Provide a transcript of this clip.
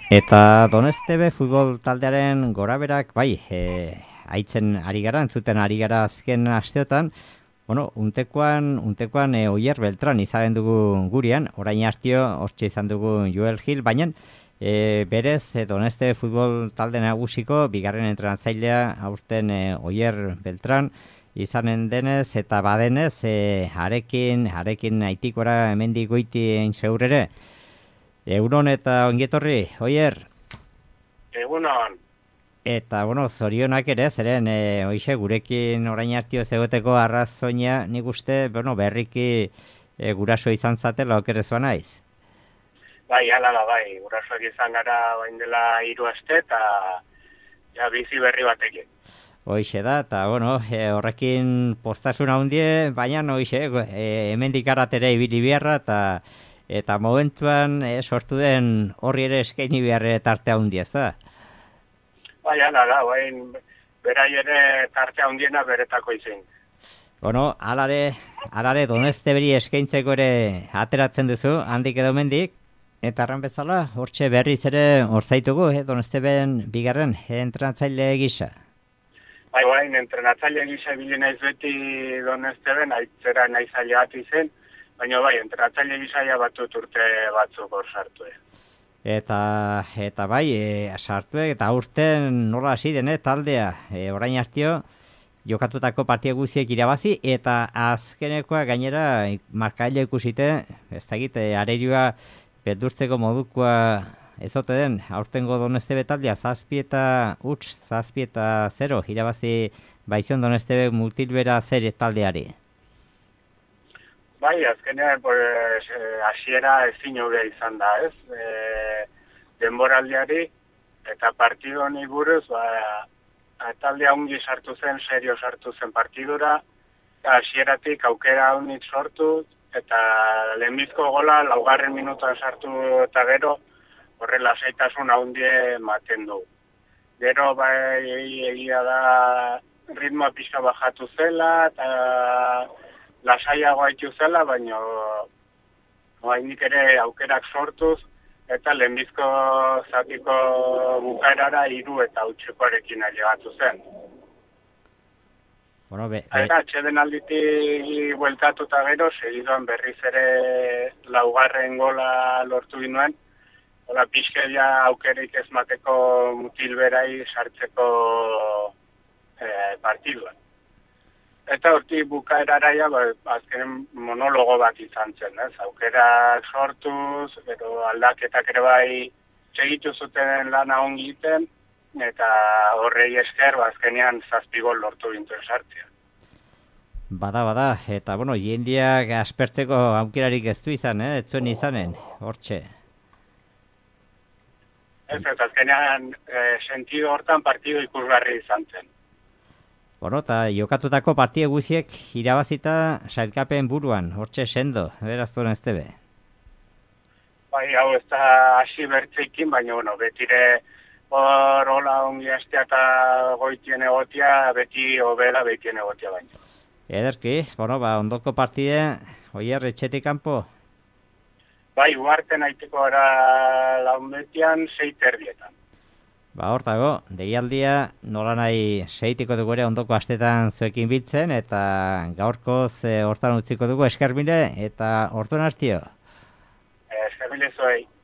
Eta Donestebe futbol taldearen goraberak, bai, haitzen ari gara, entzuten ari gara azken asteotan, bueno, untekoan Oier Beltran izan dugu gurean, orain hastio hortxe izan dugu Joel Gil, baina berez Donestebe futbol talde nagusiko bigarren entrenatzailea aurten Oier Beltran izanen denez eta badenez, harekin aitikora hemendik goiti egin zeurere. Egunon eta ongetorri, Oier. Egunon. Eta, bueno, zorionak ere, zeren, hoxe, gurekin orain hartio zegoteko arrazoina, nik uste, bueno, berriki guraso izan zatela, okerez ba naiz. Bai, ala da, bai, gurasoak izan gara bain dela 3 aste eta ja, bizi berri batekin. Hoxe da, eta, bueno, horrekin postasuna hundie, baina, hoxe, hemendik aratere ibili beharra, eta momentuan sortu den horri ere eskaini beharre tartea hundia, ez da? Bai, ala da, bain berai ere tartea hundiena beretako izin. Bueno, alare Donesteberi eskaintzeko ere ateratzen duzu, handik edo mendik, eta arran bezala, hortxe berriz ere orzaitugu, Donesteben bigarren entrenatzaile gisa. Bai, bain, entrenatzaile gisa ibili naiz beti Donesteben, aitzera naiz aile bat izen, baina bai, entrenatzaile gisa ja batut urte batzuk hor sartu. Eta bai, sartu eta aurten nola hasi dene taldea, orain hartio, jokatutako partia guziek irabazi, eta azkenekoa gainera markaile ikusite, ez da egite, arerioa beldurtzeko modukoa ez ote den, aurtengo Donestebe taldea, 7 eta 0, irabazi baizion Donestebe Multilbera zer taldeari. Bai, azkenean, hasiera ezin hobea izan da, ez? Denboraldiari eta partidu honi buruz, taldea ongi sartu zen, serio sartu zen partidura, hasieratik aukera honik sortu, eta lehenbizko gola 4. minutuan sartu eta gero, horrela zaitasun handie ematen du. Gero, bai, egia da, ritmoa pixka bajatu zela, eta lasaiago haitu zela, baina hainik ere aukerak sortuz, eta lehenbizko zatiko bukaerara 3 eta hutsekoarekin ailegatu zen. Bueno, eta atxeden alditik bueltatuta gero, segidoan berriz ere 4. gola lortu ginuen, hola pixkeria aukerik ez mateko Mutilberai sartzeko partiduan. Eta hortik bukaerara ja, azkenen monologo bat izan zen, ez? Aukerak sortuz, gero aldaketak ere bai segitu zuten lana ongi egiten, eta horrei esker, azkenean 7 gol lortu gintuen sartzea. Bada, eta, bueno, jendeak aspertzeko aukerarik ez du izan, ez zuen izanen, hortxe. Ez, azkenean sentido hortan partidu ikusgarri izan zen. Bueno, eta jokatutako partie guziek irabazita sailkapen buruan, hortxe sendo, beraz Donestebe. Bai, hau ez da hasi bertzeekin, baina, bueno, betire hor hola ongi hastea eta goitien egotia, beti hobela betien egotia baina. Ederki, bueno, ondoko partide, Oier etxetik kanpo? Bai, uarten aiteko gara launbetian 6:30. Hortago, deialdia nola nahi seitiko dugu ere ondoko astetan zuekin biltzen, eta gaurkoz hortan utziko dugu eskermile eta orduan hartio. Eskermile zuei.